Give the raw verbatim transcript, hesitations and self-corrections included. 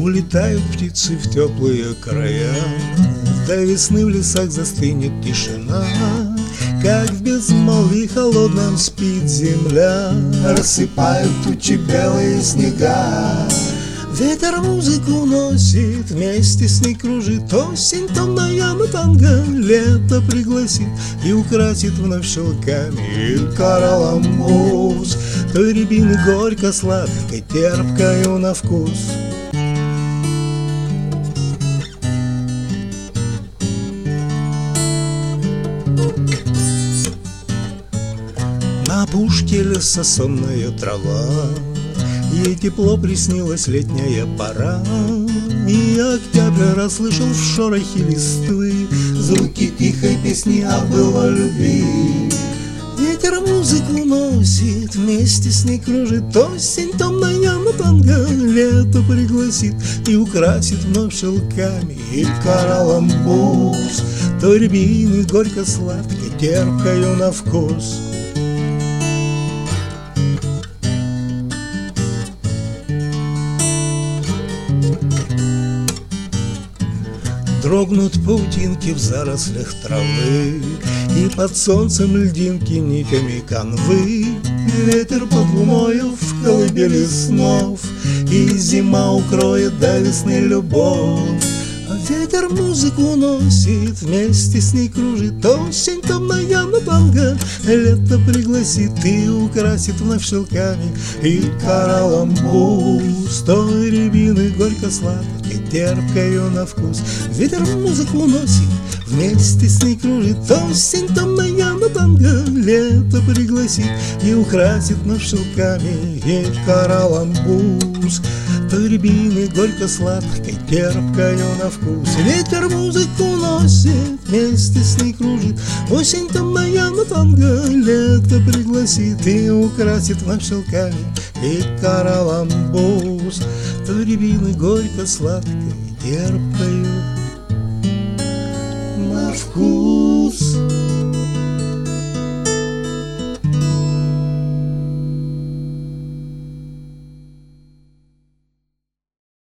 Улетают птицы в теплые края, до весны в лесах застынет тишина, как в безмолвии холодном спит земля. Рассыпают тучи белые снега, ветер музыку носит, вместе с ней кружит осень томная на танго. Лето пригласит и украсит вновь шелками и каламбуз. Той рябины горько-сладкой, терпкою на вкус. На опушке леса сонная трава, ей тепло приснилась летняя пора, и октябрь расслышал в шорохе листвы звуки тихой песни о былой любви. Ветер музыку носит, вместе с ней кружит осень томная на танго. Лето пригласит и украсит вновь шелками и каламбуз. Той рябины горько-сладкой, терпкою на вкус. Дрогнут паутинки в зарослях травы, и под солнцем льдинки нитями канвы. Ветер под луною в колыбели снов, и зима укроет до весны любовь. А ветер музыку носит, вместе с ней кружит осень томная на танго. Лето пригласит и украсит вновь шелками и каламбуз. Той рябины горько-сладкой, терпкою на вкус. Ветер музыку носит, вместе с ней кружит осень томная на танго. Лето пригласит и украсит вновь шелками и каламбуз. Той рябины горько-сладкой, терпкою на вкус. Ветер музыку носит, вместе с ней кружит осень томная на танго. Лето пригласит и украсит вновь шелками и каламбуз. Той рябины горько-сладкой, терпкою